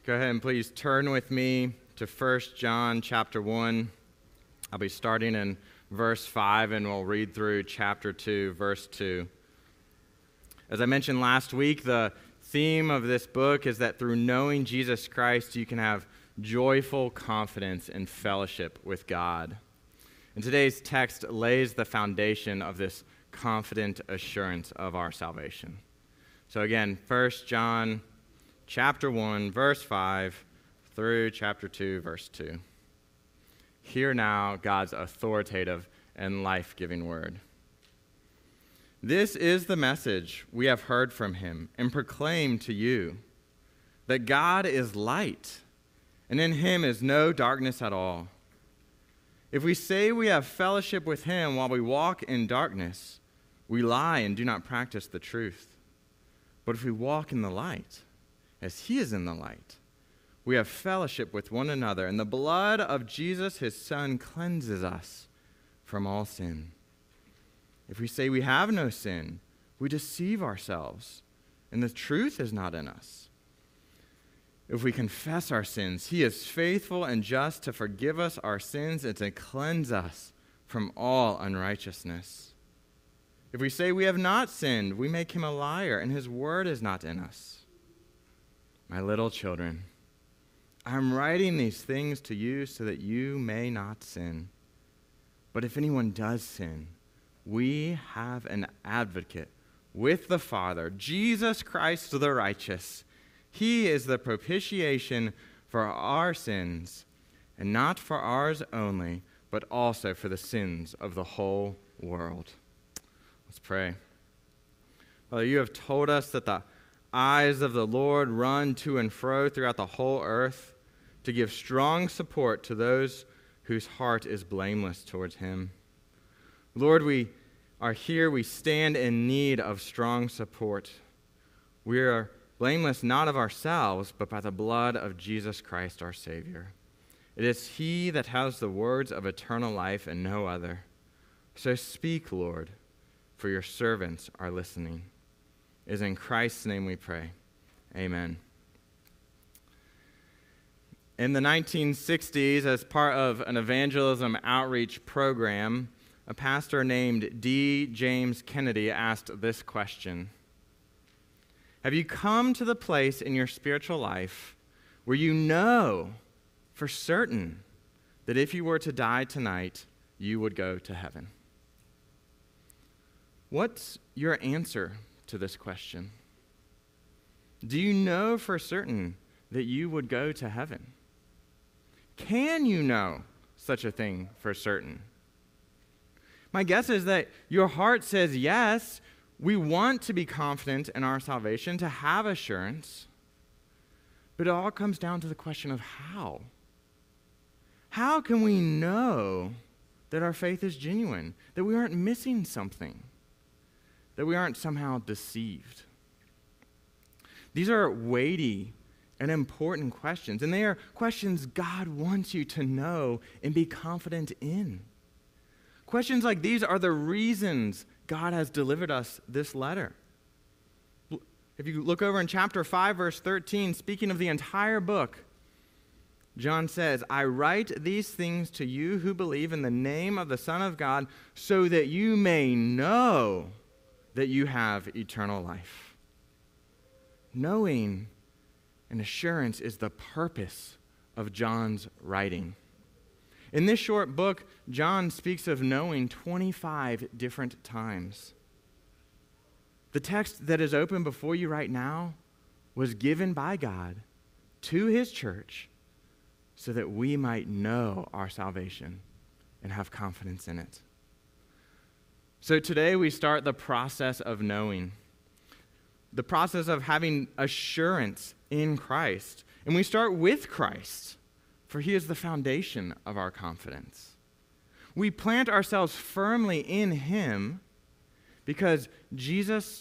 Go ahead and please turn with me to 1 John chapter 1. I'll be starting in verse 5, and we'll read through chapter 2, verse 2. As I mentioned last week, the theme of this book is that through knowing Jesus Christ, you can have joyful confidence and fellowship with God. And today's text lays the foundation of this confident assurance of our salvation. So again, 1 John chapter 1, verse 5 through chapter 2, verse 2. Hear now God's authoritative and life-giving word. This is the message we have heard from him and proclaim to you, that God is light, and in him is no darkness at all. If we say we have fellowship with him while we walk in darkness, we lie and do not practice the truth. But if we walk in the light, as he is in the light, we have fellowship with one another, and the blood of Jesus, his Son, cleanses us from all sin. If we say we have no sin, we deceive ourselves, and the truth is not in us. If we confess our sins, he is faithful and just to forgive us our sins and to cleanse us from all unrighteousness. If we say we have not sinned, we make him a liar, and his word is not in us. My little children, I am writing these things to you so that you may not sin. But if anyone does sin, we have an advocate with the Father, Jesus Christ the righteous. He is the propitiation for our sins, and not for ours only, but also for the sins of the whole world. Let's pray. Father, you have told us that the eyes of the Lord run to and fro throughout the whole earth to give strong support to those whose heart is blameless towards him. Lord, we are here. We stand in need of strong support. We are blameless not of ourselves, but by the blood of Jesus Christ our Savior. It is he that has the words of eternal life and no other. So speak, Lord, for your servants are listening. It is in Christ's name we pray. Amen. In the 1960s, as part of an evangelism outreach program, a pastor named D. James Kennedy asked this question: have you come to the place in your spiritual life where you know for certain that if you were to die tonight, you would go to heaven? What's your answer to this question? Do you know for certain that you would go to heaven? Can you know such a thing for certain? My guess is that your heart says yes. We want to be confident in our salvation, to have assurance. But it all comes down to the question of how. How can we know that our faith is genuine, that we aren't missing something, that we aren't somehow deceived? These are weighty and important questions, and they are questions God wants you to know and be confident in. Questions like these are the reasons God has delivered us this letter. If you look over in chapter 5, verse 13, speaking of the entire book, John says, I write these things to you who believe in the name of the Son of God, so that you may know that you have eternal life. Knowing and assurance is the purpose of John's writing. In this short book, John speaks of knowing 25 different times. The text that is open before you right now was given by God to his church so that we might know our salvation and have confidence in it. So today we start the process of knowing, the process of having assurance in Christ. And we start with Christ, for he is the foundation of our confidence. We plant ourselves firmly in him because Jesus'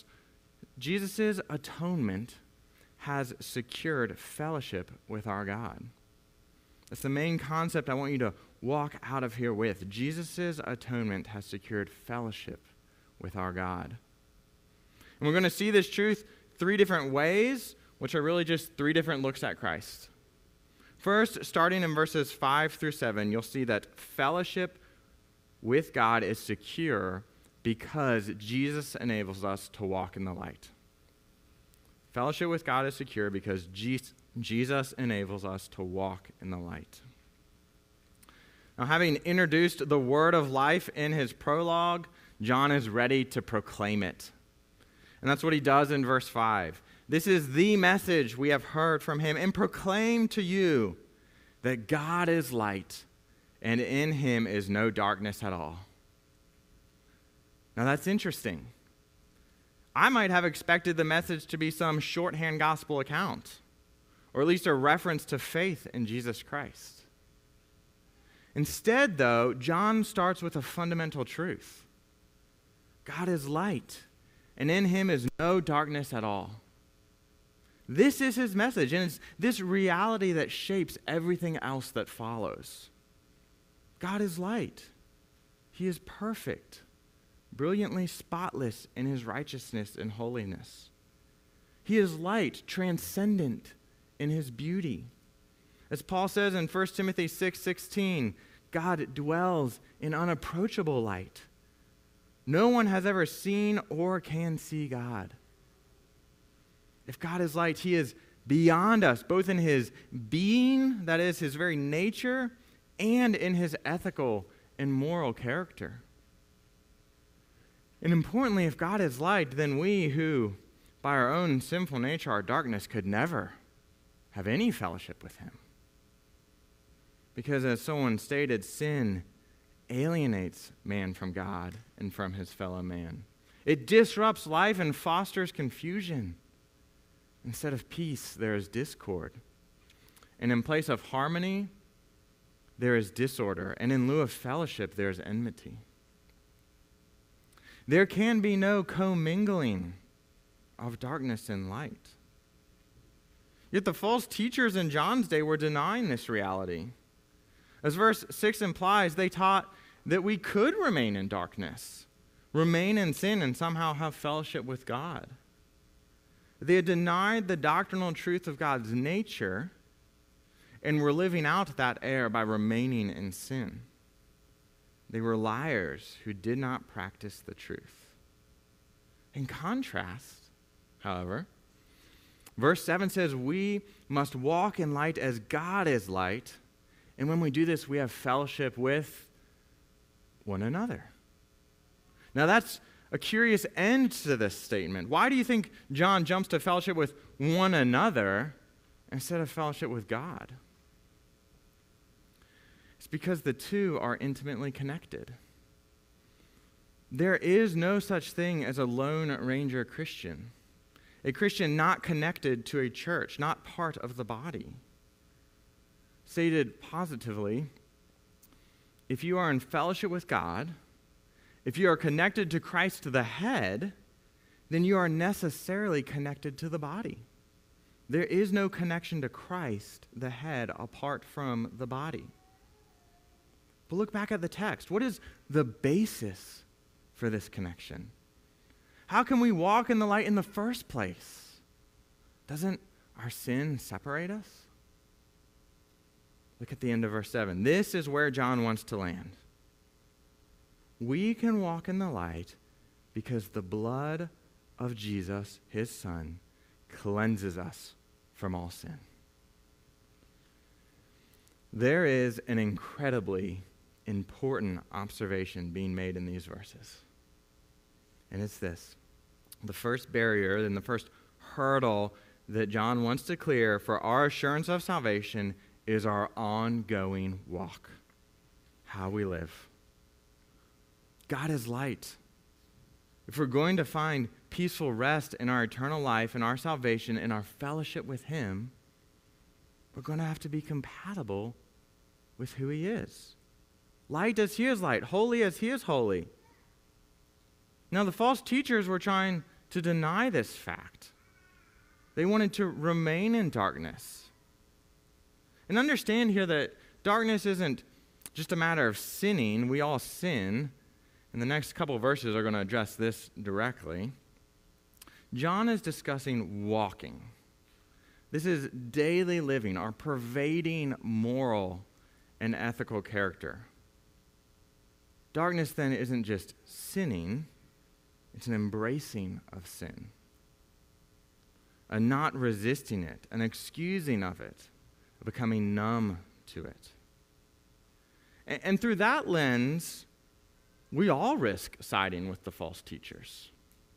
atonement has secured fellowship with our God. That's the main concept I want you to walk out of here with. Jesus' atonement has secured fellowship with our God. And we're going to see this truth three different ways, which are really just three different looks at Christ. First, starting in verses 5 through 7, you'll see that fellowship with God is secure because Jesus enables us to walk in the light. Fellowship with God is secure because Jesus enables us to walk in the light. Now, having introduced the word of life in his prologue, John is ready to proclaim it. And that's what he does in verse 5. This is the message we have heard from him and proclaim to you that God is light and in him is no darkness at all. Now that's interesting. I might have expected the message to be some shorthand gospel account, or at least a reference to faith in Jesus Christ. Instead, though, John starts with a fundamental truth. God is light, and in him is no darkness at all. This is his message, and it's this reality that shapes everything else that follows. God is light. He is perfect, brilliantly spotless in his righteousness and holiness. He is light, transcendent in his beauty. As Paul says in 1 Timothy 6:16, God dwells in unapproachable light. No one has ever seen or can see God. If God is light, he is beyond us, both in his being, that is, his very nature, and in his ethical and moral character. And importantly, if God is light, then we who, by our own sinful nature, are darkness, could never have any fellowship with him. Because as someone stated, sin alienates man from God and from his fellow man. It disrupts life and fosters confusion. Instead of peace, there is discord. And in place of harmony, there is disorder. And in lieu of fellowship, there is enmity. There can be no commingling of darkness and light. Yet the false teachers in John's day were denying this reality. As verse 6 implies, they taught that we could remain in darkness, remain in sin, and somehow have fellowship with God. They had denied the doctrinal truth of God's nature and were living out that error by remaining in sin. They were liars who did not practice the truth. In contrast, however, verse 7 says, we must walk in light as God is light, and when we do this, we have fellowship with one another. Now that's a curious end to this statement. Why do you think John jumps to fellowship with one another instead of fellowship with God? It's because the two are intimately connected. There is no such thing as a Lone Ranger Christian, a Christian not connected to a church, not part of the body. Stated positively, if you are in fellowship with God, if you are connected to Christ the head, then you are necessarily connected to the body. There is no connection to Christ the head apart from the body. But look back at the text. What is the basis for this connection? How can we walk in the light in the first place? Doesn't our sin separate us? Look at the end of verse 7. This is where John wants to land. We can walk in the light because the blood of Jesus, his Son, cleanses us from all sin. There is an incredibly important observation being made in these verses. And it's this. The first barrier and the first hurdle that John wants to clear for our assurance of salvation is our ongoing walk, how we live. God is light. If we're going to find peaceful rest in our eternal life, in our salvation, in our fellowship with him, we're going to have to be compatible with who he is. Light as he is light, holy as he is holy. Now, the false teachers were trying to deny this fact. They wanted to remain in darkness. And understand here that darkness isn't just a matter of sinning. We all sin. And the next couple of verses are going to address this directly. John is discussing walking. This is daily living, our pervading moral and ethical character. Darkness then isn't just sinning, it's an embracing of sin, a not resisting it, an excusing of it, a becoming numb to it. And through that lens, we all risk siding with the false teachers.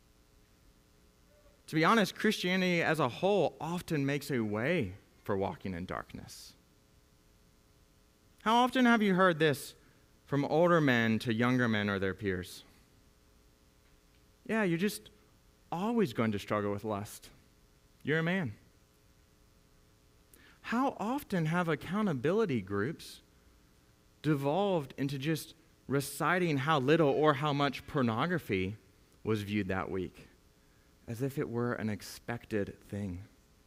To be honest, Christianity as a whole often makes a way for walking in darkness. How often have you heard this from older men to younger men or their peers? Yeah, you're just always going to struggle with lust. You're a man. How often have accountability groups devolved into just reciting how little or how much pornography was viewed that week, as if it were an expected thing?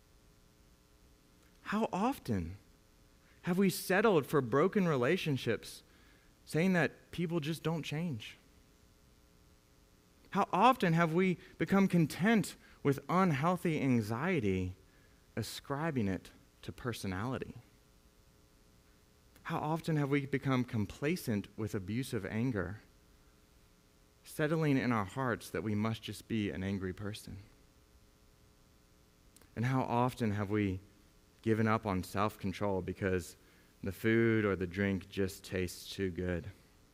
How often have we settled for broken relationships, saying that people just don't change? How often have we become content with unhealthy anxiety, ascribing it to personality? How often have we become complacent with abusive anger, settling in our hearts that we must just be an angry person? And how often have we given up on self-control because the food or the drink just tastes too good?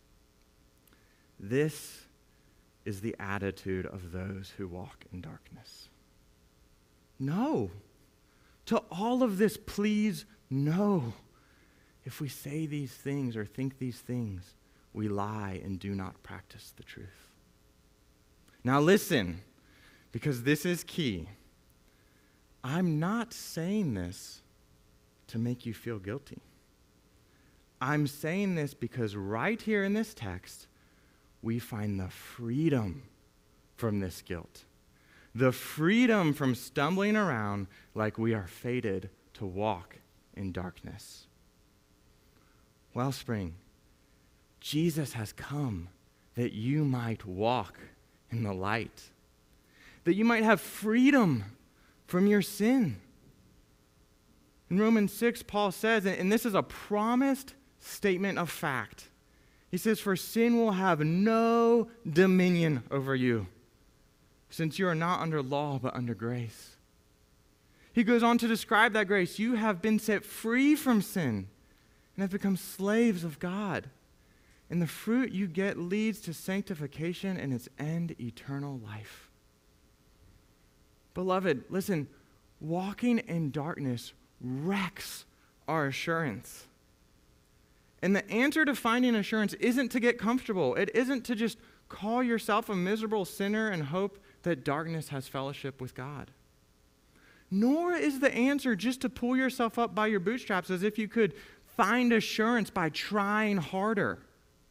This is the attitude of those who walk in darkness. No. To all of this, please, no. If we say these things or think these things, we lie and do not practice the truth. Now listen, because this is key. I'm not saying this to make you feel guilty. I'm saying this because right here in this text, we find the freedom from this guilt. The freedom from stumbling around like we are fated to walk in darkness. Wellspring, Jesus has come that you might walk in the light, that you might have freedom from your sin. In Romans 6, Paul says, and this is a promised statement of fact, he says, "For sin will have no dominion over you, since you are not under law but under grace." He goes on to describe that grace. You have been set free from sin and have become slaves of God. And the fruit you get leads to sanctification and its end, eternal life. Beloved, listen, walking in darkness wrecks our assurance. And the answer to finding assurance isn't to get comfortable. It isn't to just call yourself a miserable sinner and hope that darkness has fellowship with God. Nor is the answer just to pull yourself up by your bootstraps as if you could find assurance by trying harder.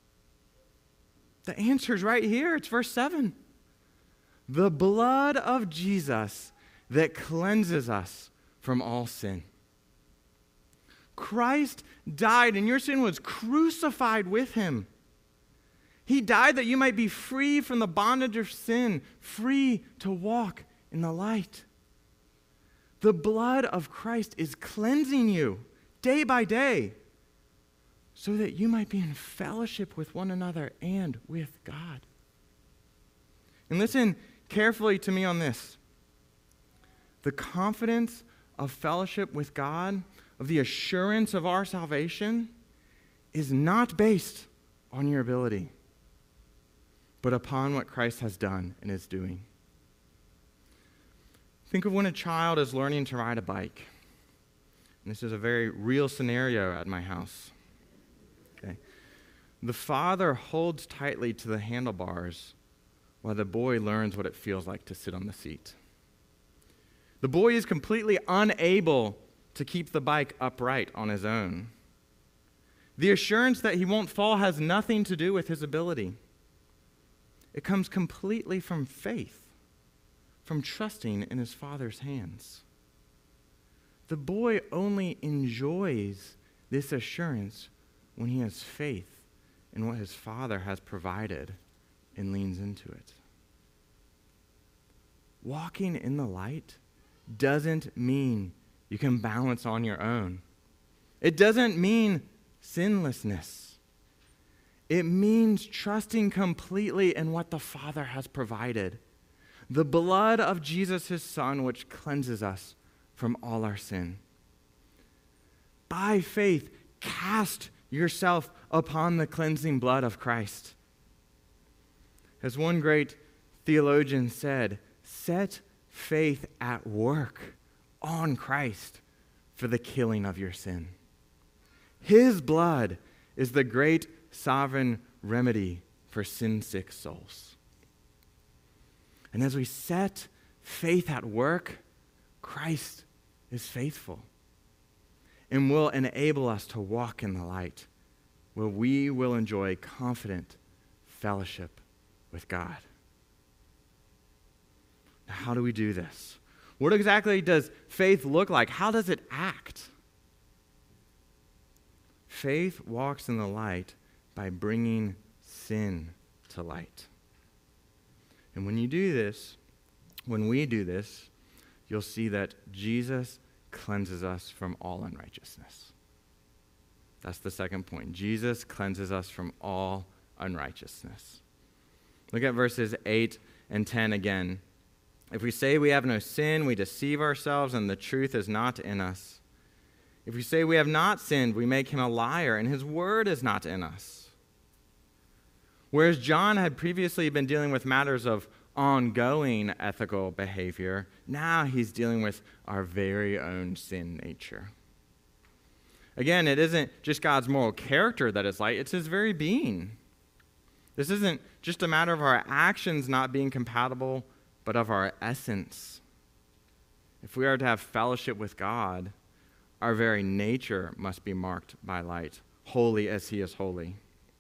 The answer is right here. It's verse 7. The blood of Jesus that cleanses us from all sin. Christ died and your sin was crucified with him. He died that you might be free from the bondage of sin, free to walk in the light. The blood of Christ is cleansing you day by day so that you might be in fellowship with one another and with God. And listen carefully to me on this. The confidence of fellowship with God, of the assurance of our salvation, is not based on your ability, but upon what Christ has done and is doing. Think of when a child is learning to ride a bike. And this is a very real scenario at my house. Okay. The father holds tightly to the handlebars while the boy learns what it feels like to sit on the seat. The boy is completely unable to keep the bike upright on his own. The assurance that he won't fall has nothing to do with his ability. It comes completely from faith, from trusting in his father's hands. The boy only enjoys this assurance when he has faith in what his father has provided and leans into it. Walking in the light doesn't mean you can balance on your own. It doesn't mean sinlessness. It means trusting completely in what the Father has provided. The blood of Jesus, his Son, which cleanses us from all our sin. By faith, cast yourself upon the cleansing blood of Christ. As one great theologian said, set faith at work on Christ for the killing of your sin. His blood is the great sovereign remedy for sin-sick souls. And as we set faith at work, Christ is faithful and will enable us to walk in the light, where we will enjoy confident fellowship with God. Now, how do we do this? What exactly does faith look like? How does it act? Faith walks in the light by bringing sin to light. And when we do this, you'll see that Jesus cleanses us from all unrighteousness. That's the second point. Jesus cleanses us from all unrighteousness. Look at verses 8 and 10 again. If we say we have no sin, we deceive ourselves, and the truth is not in us. If we say we have not sinned, we make him a liar, and his word is not in us. Whereas John had previously been dealing with matters of ongoing ethical behavior, now he's dealing with our very own sin nature. Again, it isn't just God's moral character that is light, it's his very being. This isn't just a matter of our actions not being compatible, but of our essence. If we are to have fellowship with God, our very nature must be marked by light, holy as he is holy.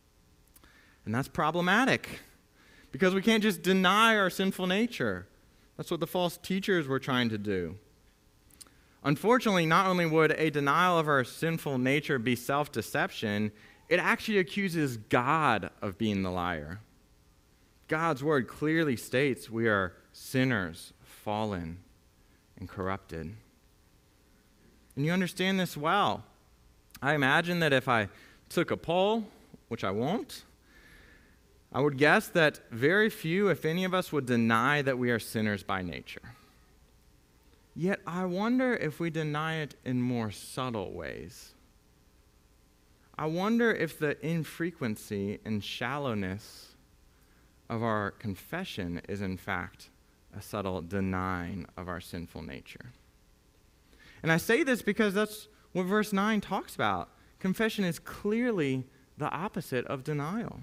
And that's problematic, because we can't just deny our sinful nature. That's what the false teachers were trying to do. Unfortunately, not only would a denial of our sinful nature be self-deception, it actually accuses God of being the liar. God's word clearly states we are sinners, fallen, and corrupted. And you understand this well. I imagine that if I took a poll, which I won't, I would guess that very few, if any of us, would deny that we are sinners by nature. Yet I wonder if we deny it in more subtle ways. I wonder if the infrequency and shallowness of our confession is in fact a subtle denying of our sinful nature. And I say this because that's what verse 9 talks about. Confession is clearly the opposite of denial.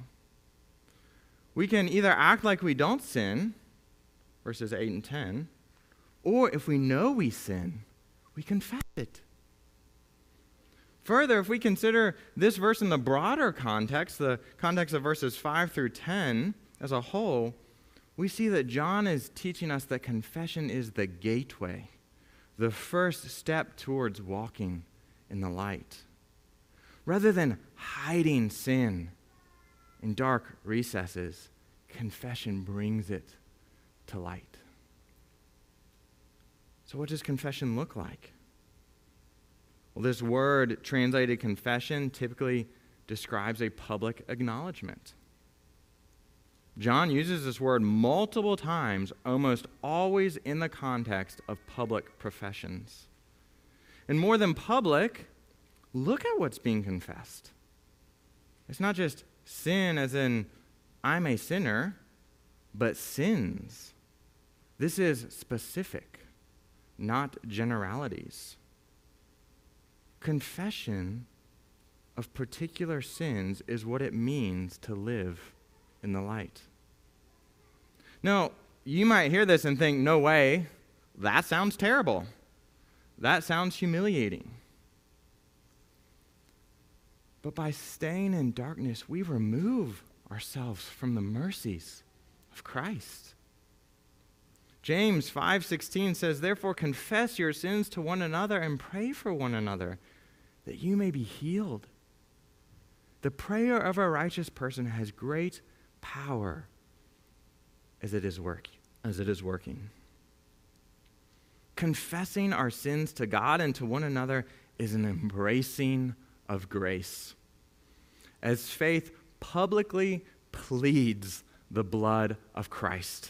We can either act like we don't sin, verses 8 and 10, or if we know we sin, we confess it. Further, if we consider this verse in the broader context, the context of verses 5 through 10 as a whole, we see that John is teaching us that confession is the gateway, the first step towards walking in the light. Rather than hiding sin in dark recesses, confession brings it to light. So what does confession look like? Well, this word translated confession typically describes a public acknowledgement. John uses this word multiple times, almost always in the context of public professions. And more than public, look at what's being confessed. It's not just sin as in, I'm a sinner, but sins. This is specific, not generalities. Confession of particular sins is what it means to live in the light. Now, you might hear this and think, no way, that sounds terrible. That sounds humiliating. But by staying in darkness, we remove ourselves from the mercies of Christ. James 5:16 says, therefore confess your sins to one another and pray for one another, that you may be healed. The prayer of a righteous person has great power as it is working. Confessing our sins to God and to one another is an embracing of grace, as faith publicly pleads the blood of Christ.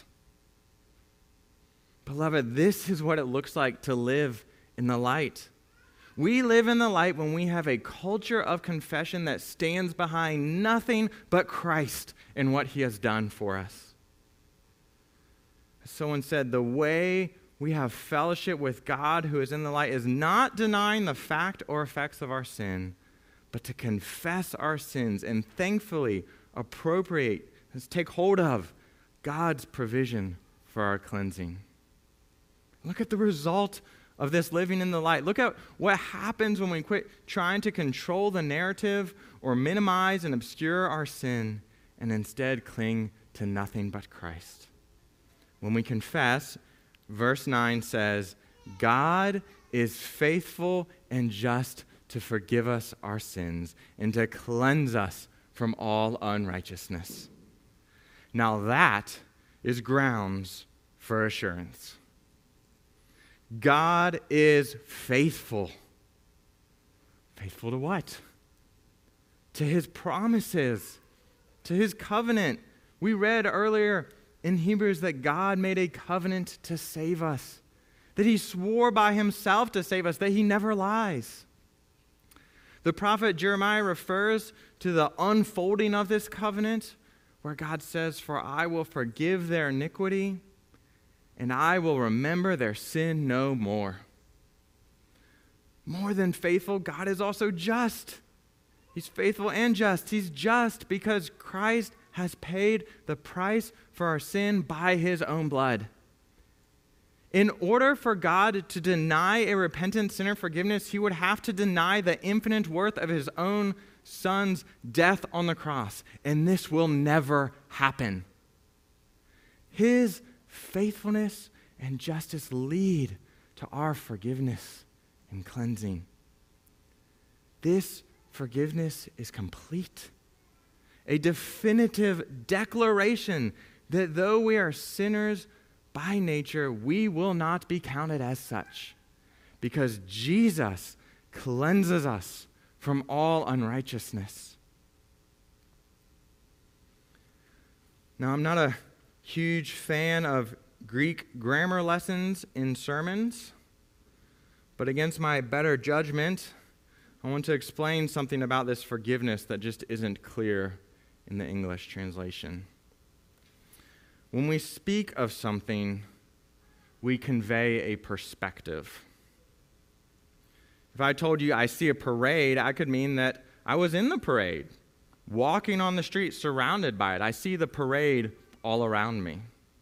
Beloved, this is what it looks like to live in the light. We live in the light when we have a culture of confession that stands behind nothing but Christ and what he has done for us. Someone said, the way we have fellowship with God who is in the light is not denying the fact or effects of our sin, but to confess our sins and thankfully appropriate, take hold of God's provision for our cleansing. Look at the result of this living in the light. Look at what happens when we quit trying to control the narrative or minimize and obscure our sin and instead cling to nothing but Christ. When we confess, verse 9 says, God is faithful and just to forgive us our sins and to cleanse us from all unrighteousness. Now that is grounds for assurance. God is faithful. Faithful to what? To his promises, to his covenant. We read earlier in Hebrews that God made a covenant to save us, that he swore by himself to save us, that he never lies. The prophet Jeremiah refers to the unfolding of this covenant where God says, "For I will forgive their iniquity, and I will remember their sin no more." More than faithful, God is also just. He's faithful and just. He's just because Christ has paid the price for our sin by his own blood. In order for God to deny a repentant sinner forgiveness, he would have to deny the infinite worth of his own Son's death on the cross. And this will never happen. His faithfulness and justice lead to our forgiveness and cleansing. This forgiveness is complete. A definitive declaration that though we are sinners by nature, we will not be counted as such because Jesus cleanses us from all unrighteousness. Now, I'm not a huge fan of Greek grammar lessons in sermons, but against my better judgment, I want to explain something about this forgiveness that just isn't clear in the English translation. When we speak of something, we convey a perspective. If I told you I see a parade, I could mean that I was in the parade, walking on the street surrounded by it. I see the parade all around me.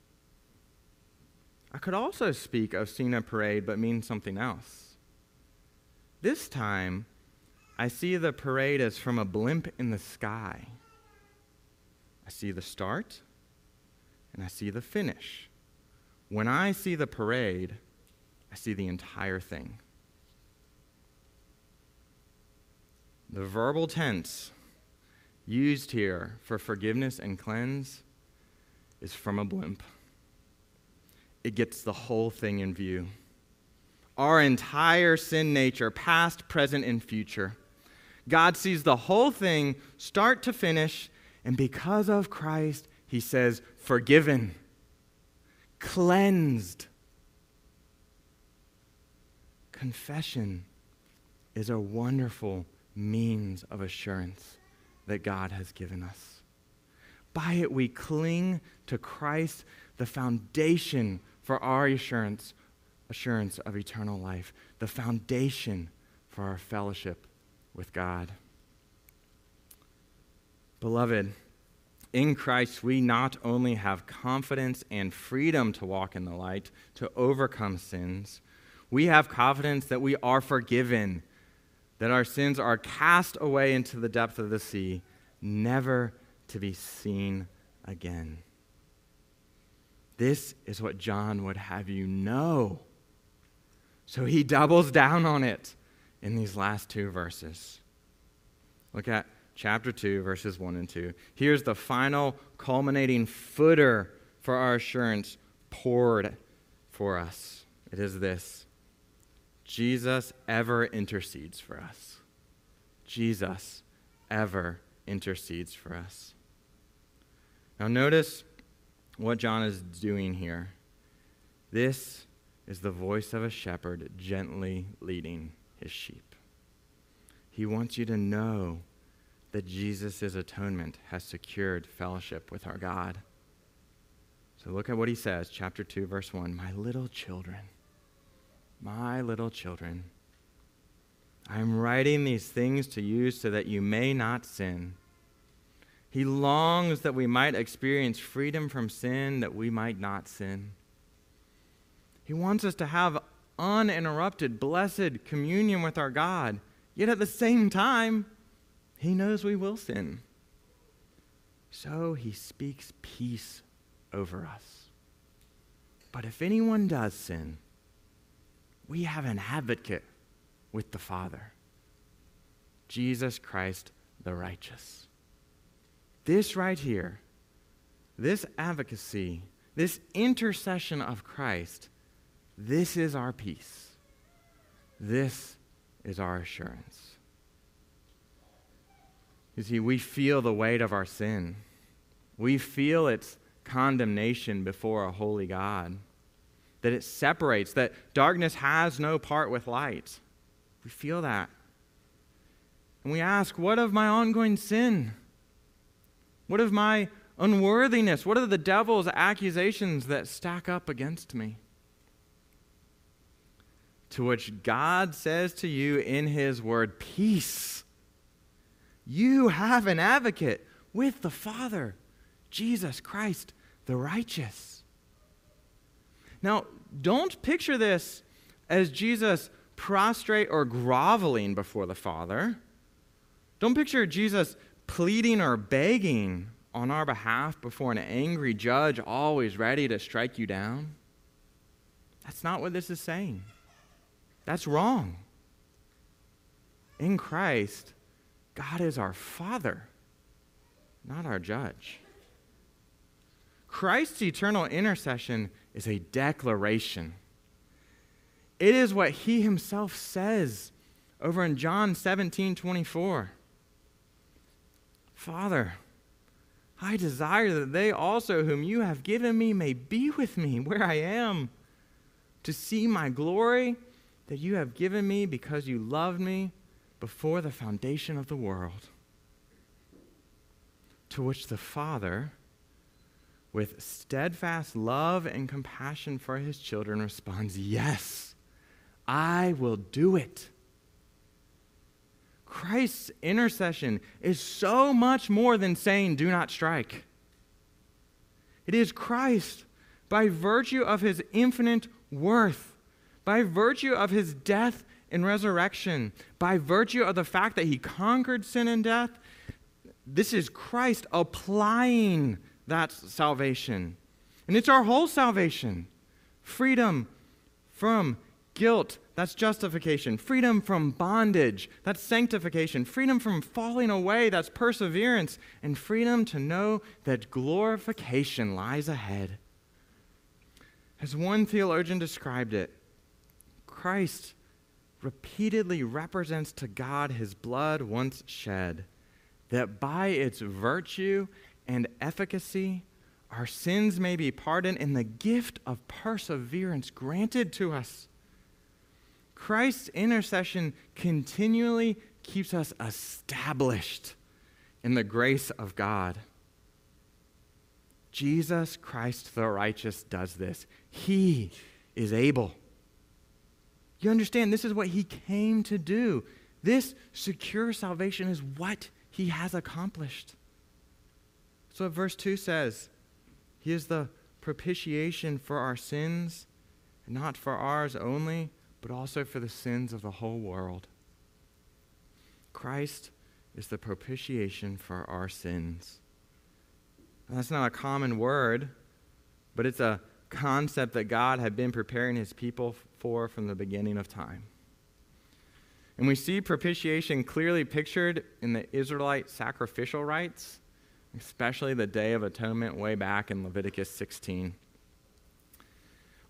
I could also speak of seeing a parade but mean something else. This time, I see the parade as from a blimp in the sky. I see the start, and I see the finish. When I see the parade, I see the entire thing. The verbal tense used here for forgiveness and cleanse is from a blimp. It gets the whole thing in view. Our entire sin nature, past, present, and future. God sees the whole thing, start to finish, and because of Christ, he says, forgiven, cleansed. Confession is a wonderful means of assurance that God has given us. By it, we cling to Christ, the foundation for our assurance of eternal life, the foundation for our fellowship with God. Beloved, in Christ, we not only have confidence and freedom to walk in the light, to overcome sins, we have confidence that we are forgiven, that our sins are cast away into the depth of the sea, never to be seen again. This is what John would have you know. So he doubles down on it in these last two verses. Look at chapter 2, verses 1 and 2. Here's the final culminating footer for our assurance poured for us. It is this: Jesus ever intercedes for us. Jesus ever intercedes for us. Now notice what John is doing here. This is the voice of a shepherd gently leading his sheep. He wants you to know that Jesus' atonement has secured fellowship with our God. So look at what he says, chapter 2, verse 1. My little children, I am writing these things to you so that you may not sin. He longs that we might experience freedom from sin, that we might not sin. He wants us to have uninterrupted, blessed communion with our God, yet at the same time, he knows we will sin. So he speaks peace over us. But if anyone does sin, we have an advocate with the Father, Jesus Christ the righteous. This right here, this advocacy, this intercession of Christ, this is our peace. This is our assurance. You see, we feel the weight of our sin. We feel its condemnation before a holy God, that it separates, that darkness has no part with light. We feel that. And we ask, what of my ongoing sin? What of my unworthiness? What are the devil's accusations that stack up against me? To which God says to you in his word, peace. You have an advocate with the Father, Jesus Christ, the righteous. Now, don't picture this as Jesus prostrate or groveling before the Father. Don't picture Jesus pleading or begging on our behalf before an angry judge always ready to strike you down. That's not what this is saying. That's wrong. In Christ, God is our Father, not our judge. Christ's eternal intercession is a declaration. It is what he himself says over in John 17:24. Father, I desire that they also whom you have given me may be with me where I am, to see my glory that you have given me because you loved me before the foundation of the world. To which the Father, with steadfast love and compassion for his children, responds, yes, I will do it. Christ's intercession is so much more than saying, do not strike. It is Christ, by virtue of his infinite worth, by virtue of his death and resurrection, by virtue of the fact that he conquered sin and death, this is Christ applying that salvation. And it's our whole salvation. Freedom from guilt, that's justification. Freedom from bondage, that's sanctification. Freedom from falling away, that's perseverance. And freedom to know that glorification lies ahead. As one theologian described it, Christ repeatedly represents to God his blood once shed, that by its virtue and efficacy, our sins may be pardoned and the gift of perseverance granted to us. Christ's intercession continually keeps us established in the grace of God. Jesus Christ the righteous does this. He is able. You understand, this is what he came to do. This secure salvation is what he has accomplished. So what verse 2 says, he is the propitiation for our sins, and not for ours only, but also for the sins of the whole world. Christ is the propitiation for our sins. Now, that's not a common word, but it's a concept that God had been preparing his people for from the beginning of time. And we see propitiation clearly pictured in the Israelite sacrificial rites, especially the Day of Atonement way back in Leviticus 16.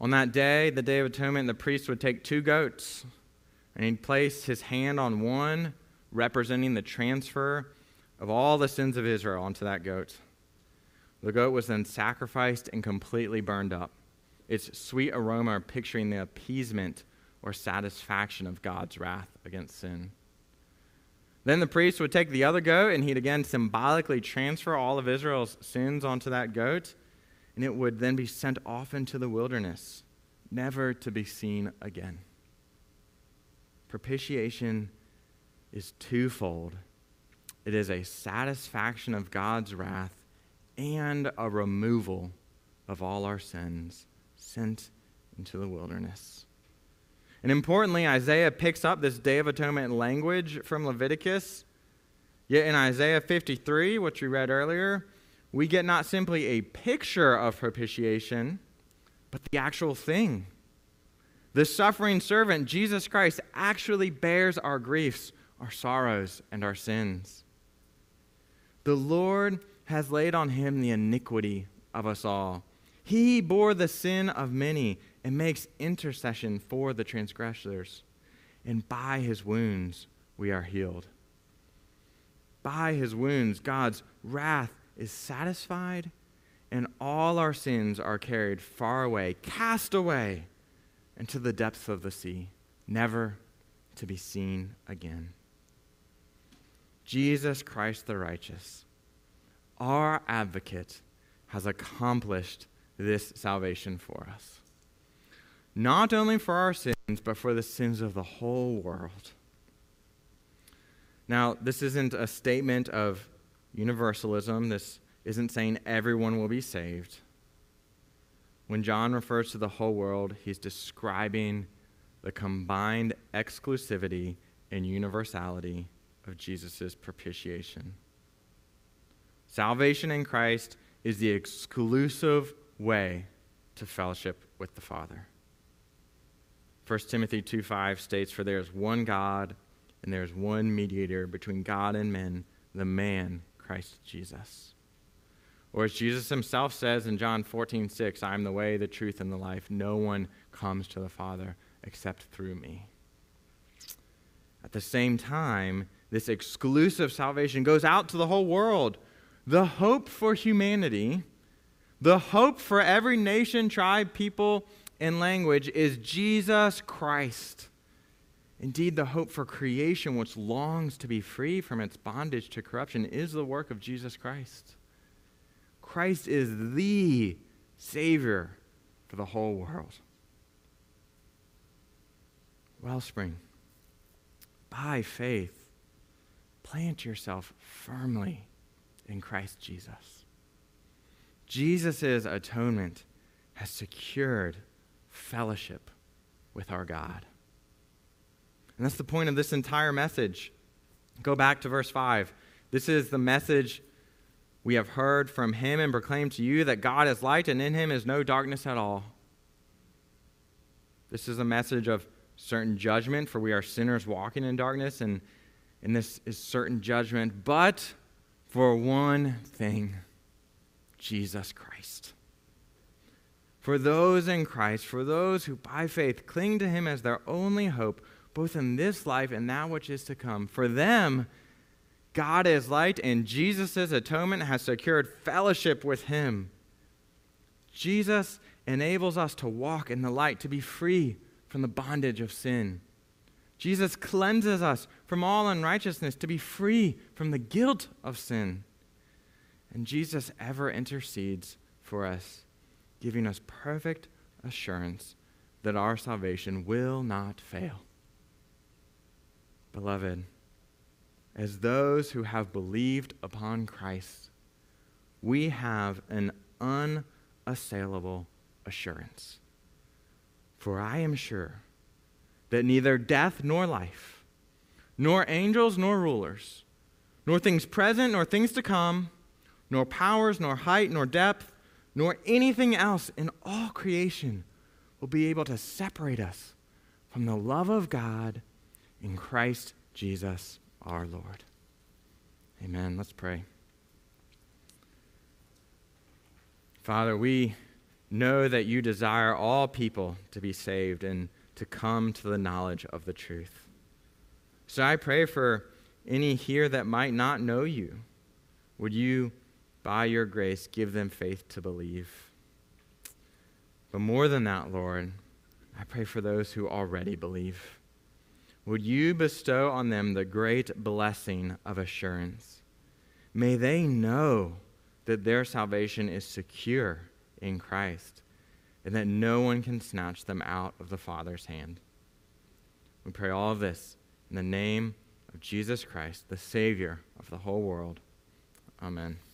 On that day, the Day of Atonement, the priest would take 2 goats, and he'd place his hand on one, representing the transfer of all the sins of Israel onto that goat. The goat was then sacrificed and completely burned up, its sweet aroma picturing the appeasement or satisfaction of God's wrath against sin. Then the priest would take the other goat, and he'd again symbolically transfer all of Israel's sins onto that goat, and it would then be sent off into the wilderness, never to be seen again. Propitiation is twofold. It is a satisfaction of God's wrath and a removal of all our sins sent into the wilderness. And importantly, Isaiah picks up this Day of Atonement language from Leviticus. Yet in Isaiah 53, which we read earlier, we get not simply a picture of propitiation, but the actual thing. The suffering servant, Jesus Christ, actually bears our griefs, our sorrows, and our sins. The Lord has laid on him the iniquity of us all. He bore the sin of many and makes intercession for the transgressors. And by his wounds we are healed. By his wounds, God's wrath is satisfied, and all our sins are carried far away, cast away into the depths of the sea, never to be seen again. Jesus Christ the righteous, our advocate, has accomplished this salvation for us. Not only for our sins, but for the sins of the whole world. Now, this isn't a statement of universalism. This isn't saying everyone will be saved. When John refers to the whole world, he's describing the combined exclusivity and universality of Jesus' propitiation. Salvation in Christ is the exclusive way to fellowship with the Father. 1 Timothy 2:5 states, "For there is one God, and there is one mediator between God and men, the man, Christ Jesus." Or as Jesus himself says in John 14:6, "I am the way, the truth, and the life. No one comes to the Father except through me." At the same time, this exclusive salvation goes out to the whole world. The hope for humanity, the hope for every nation, tribe, people, and language is Jesus Christ. Indeed, the hope for creation, which longs to be free from its bondage to corruption, is the work of Jesus Christ. Christ is the Savior for the whole world. Wellspring, by faith, plant yourself firmly in Christ Jesus. Jesus' atonement has secured fellowship with our God. And that's the point of this entire message. Go back to verse 5. This is the message we have heard from him and proclaimed to you, that God is light and in him is no darkness at all. This is a message of certain judgment, for we are sinners walking in darkness, and this is certain judgment, but for one thing, Jesus Christ. For those in Christ, for those who by faith cling to him as their only hope, both in this life and that which is to come, for them, God is light, and Jesus' atonement has secured fellowship with him. Jesus enables us to walk in the light, to be free from the bondage of sin. Jesus cleanses us from all unrighteousness, to be free from the guilt of sin. And Jesus ever intercedes for us, giving us perfect assurance that our salvation will not fail. Beloved, as those who have believed upon Christ, we have an unassailable assurance. For I am sure that neither death nor life, nor angels nor rulers, nor things present nor things to come, nor powers, nor height, nor depth, nor anything else in all creation will be able to separate us from the love of God in Christ Jesus our Lord. Amen. Let's pray. Father, we know that you desire all people to be saved and to come to the knowledge of the truth. So I pray for any here that might not know you. Would you, by your grace, give them faith to believe? But more than that, Lord, I pray for those who already believe. Would you bestow on them the great blessing of assurance? May they know that their salvation is secure in Christ and that no one can snatch them out of the Father's hand. We pray all of this in the name of Jesus Christ, the Savior of the whole world. Amen.